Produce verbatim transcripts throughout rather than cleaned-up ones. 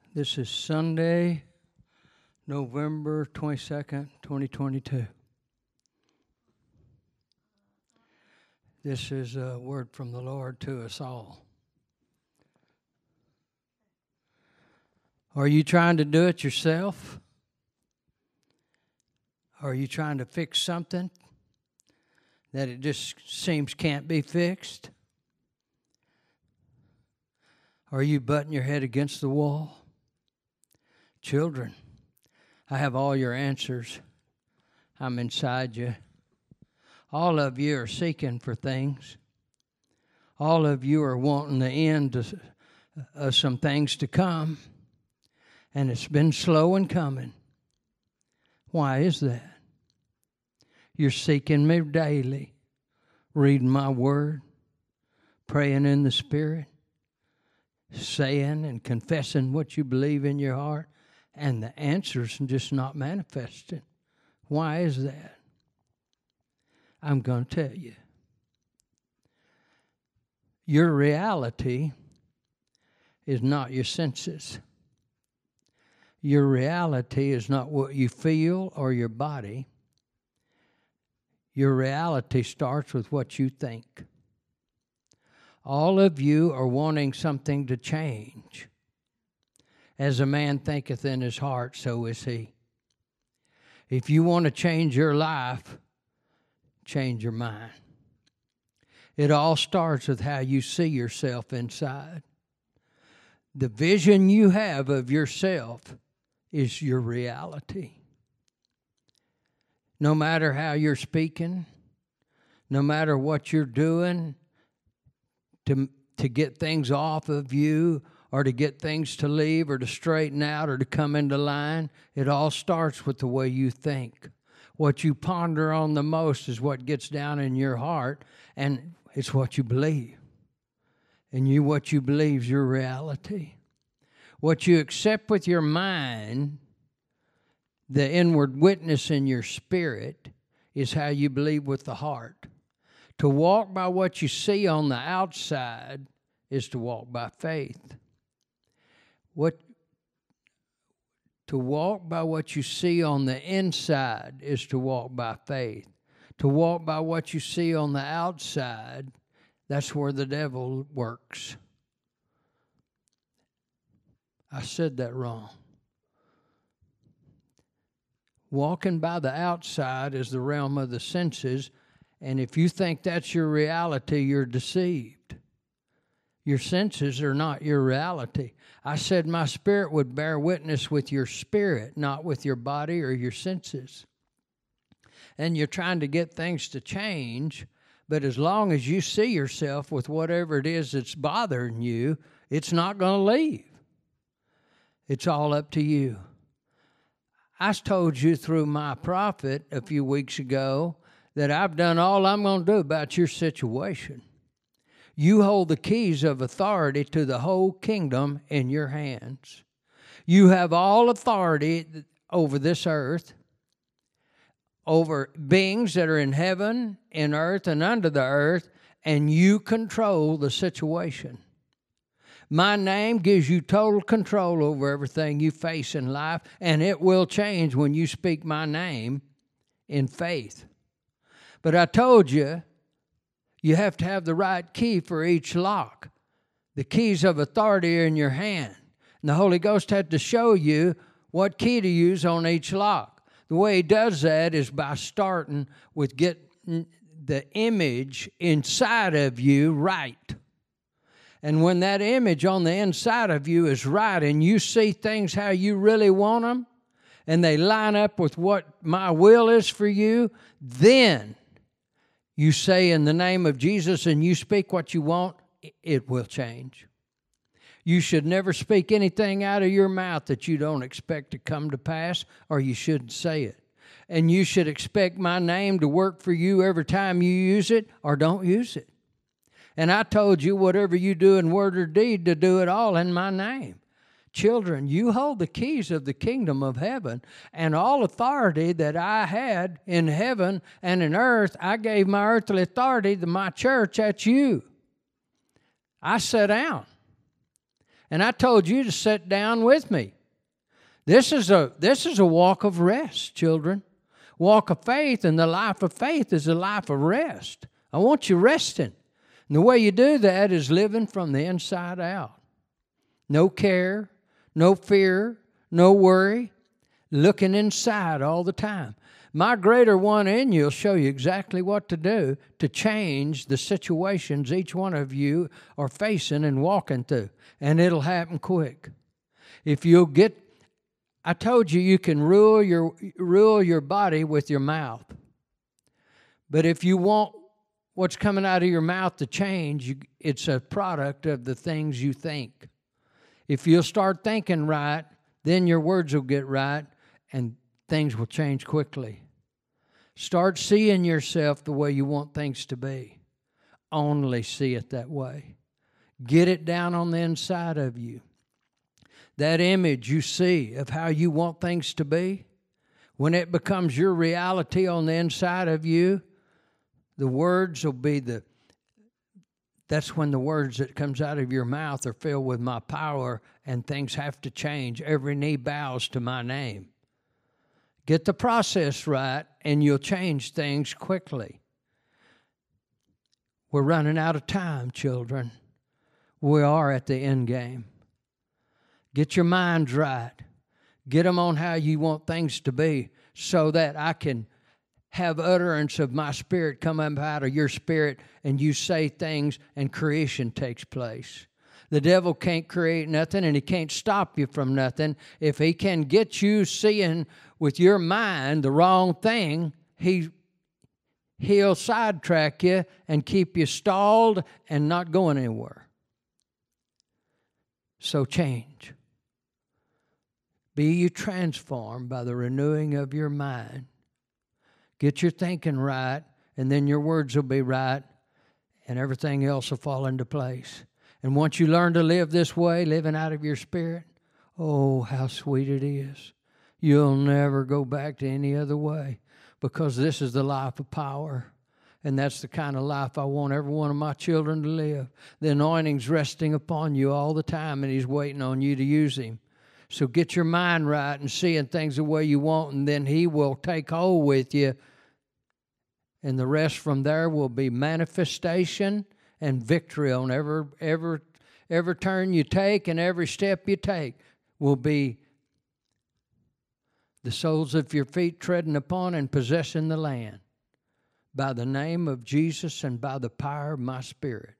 This is Sunday, November twenty-second, twenty twenty-two. This is a word from the Lord to us all. Are you trying to do it yourself? Are you trying to fix something that it just seems can't be fixed? Are you butting your head against the wall? Children, I have all your answers. I'm inside you. All of you are seeking for things. All of you are wanting the end of uh, some things to come. And it's been slow in coming. Why is that? You're seeking me daily, reading my word, praying in the Spirit, saying and confessing what you believe in your heart, and the answer's just not manifesting. Why is that? I'm going to tell you. Your reality is not your senses. Your reality is not what you feel or your body. Your reality starts with what you think. All of you are wanting something to change. As a man thinketh in his heart, so is he. If you want to change your life, change your mind. It all starts with how you see yourself inside. The vision you have of yourself is your reality. No matter how you're speaking, no matter what you're doing to, to get things off of you or to get things to leave or to straighten out or to come into line, it all starts with the way you think. What you ponder on the most is what gets down in your heart, and it's what you believe. And you, what you believe is your reality. What you accept with your mind, the inward witness in your spirit, is how you believe with the heart. To walk by what you see on the outside is to walk by faith. What To walk by what you see on the inside is to walk by faith. To walk by what you see on the outside, that's where the devil works. I said that wrong. Walking by the outside is the realm of the senses, and if you think that's your reality, you're deceived. Your senses are not your reality. I said my spirit would bear witness with your spirit, not with your body or your senses. And you're trying to get things to change, but as long as you see yourself with whatever it is that's bothering you, it's not going to leave. It's all up to you. I told you through my prophet a few weeks ago that I've done all I'm going to do about your situation. You hold the keys of authority to the whole kingdom in your hands. You have all authority over this earth, over beings that are in heaven, in earth, and under the earth, and you control the situation. My name gives you total control over everything you face in life, and it will change when you speak my name in faith. But I told you, you have to have the right key for each lock. The keys of authority are in your hand. And the Holy Ghost had to show you what key to use on each lock. The way he does that is by starting with getting the image inside of you right. And when that image on the inside of you is right and you see things how you really want them, and they line up with what my will is for you, then you say in the name of Jesus and you speak what you want, it will change. You should never speak anything out of your mouth that you don't expect to come to pass, or you shouldn't say it. And you should expect my name to work for you every time you use it or don't use it. And I told you whatever you do in word or deed to do it all in my name. Children, you hold the keys of the kingdom of heaven, and all authority that I had in heaven and in earth, I gave my earthly authority to my church, that's you. I sat down. And I told you to sit down with me. This is a this is a walk of rest, children. Walk of faith, and the life of faith is a life of rest. I want you resting. And the way you do that is living from the inside out. No care, no fear, no worry, looking inside all the time. My greater one in you will show you exactly what to do to change the situations each one of you are facing and walking through. And it'll happen quick. If you'll get, I told you you can rule your rule your body with your mouth. But if you want what's coming out of your mouth to change, you, it's a product of the things you think. If you'll start thinking right, then your words will get right and things will change quickly. Start seeing yourself the way you want things to be. Only see it that way. Get it down on the inside of you. That image you see of how you want things to be, when it becomes your reality on the inside of you, the words will be the, that's when the words that comes out of your mouth are filled with my power and things have to change. Every knee bows to my name. Get the process right and you'll change things quickly. We're running out of time, children. We are at the end game. Get your minds right. Get them on how you want things to be so that I can have utterance of my spirit come up out of your spirit and you say things and creation takes place. The devil can't create nothing and he can't stop you from nothing. If he can get you seeing with your mind the wrong thing, he, he'll sidetrack you and keep you stalled and not going anywhere. So change. Be you transformed by the renewing of your mind. Get your thinking right, and then your words will be right, and everything else will fall into place. And once you learn to live this way, living out of your spirit, oh, how sweet it is. You'll never go back to any other way because this is the life of power. And that's the kind of life I want every one of my children to live. The anointing's resting upon you all the time, and he's waiting on you to use him. So get your mind right and seeing things the way you want, and then he will take hold with you. And the rest from there will be manifestation and victory on every, every, every turn you take and every step you take will be the soles of your feet treading upon and possessing the land by the name of Jesus and by the power of my spirit.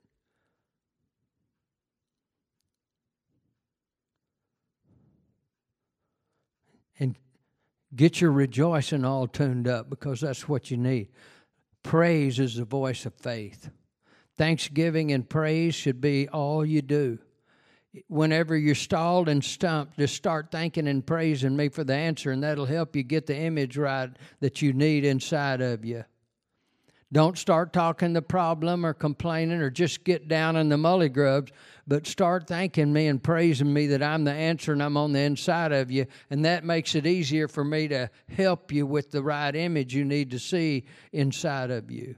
And get your rejoicing all tuned up because that's what you need. Praise is the voice of faith. Thanksgiving and praise should be all you do. Whenever you're stalled and stumped, just start thanking and praising me for the answer, and that'll help you get the image right that you need inside of you. Don't start talking the problem or complaining or just get down in the mully grubs, but start thanking me and praising me that I'm the answer and I'm on the inside of you. And that makes it easier for me to help you with the right image you need to see inside of you.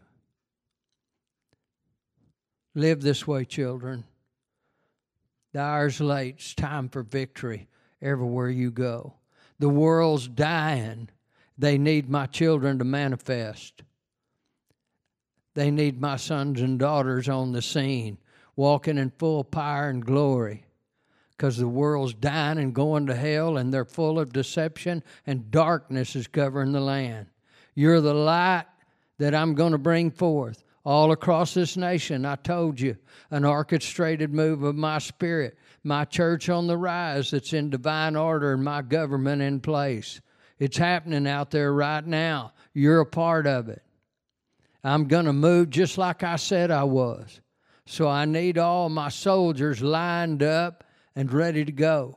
Live this way, children. The hour's late. It's time for victory everywhere you go. The world's dying. They need my children to manifest. They need my sons and daughters on the scene, walking in full power and glory, because the world's dying and going to hell, and they're full of deception, and darkness is covering the land. You're the light that I'm going to bring forth all across this nation. I told you, an orchestrated move of my spirit, my church on the rise that's in divine order, and my government in place. It's happening out there right now. You're a part of it. I'm going to move just like I said I was. So I need all my soldiers lined up and ready to go.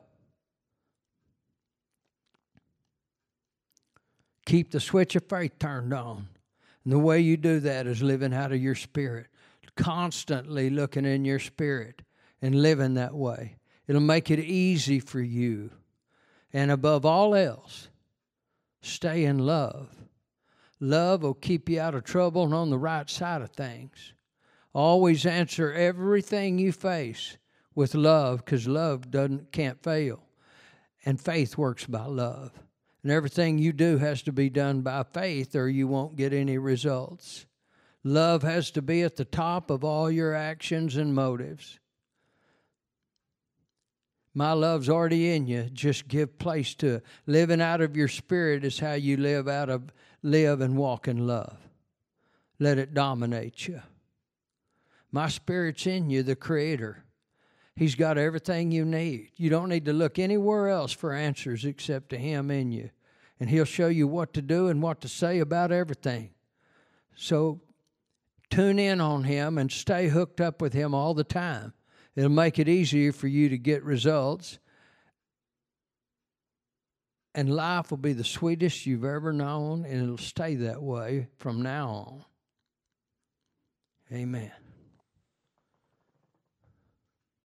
Keep the switch of faith turned on. And the way you do that is living out of your spirit. Constantly looking in your spirit and living that way. It'll make it easy for you. And above all else, stay in love. Love will keep you out of trouble and on the right side of things. Always answer everything you face with love, because love doesn't can't fail. And faith works by love. And everything you do has to be done by faith, or you won't get any results. Love has to be at the top of all your actions and motives. My love's already in you. Just give place to it. Living out of your spirit is how you live out of live and walk in love. Let it dominate you. My spirit's in you, the Creator. He's got everything you need. You don't need to look anywhere else for answers except to Him in you. And He'll show you what to do and what to say about everything. So tune in on Him and stay hooked up with Him all the time. It'll make it easier for you to get results. And life will be the sweetest you've ever known, and it'll stay that way from now on. Amen.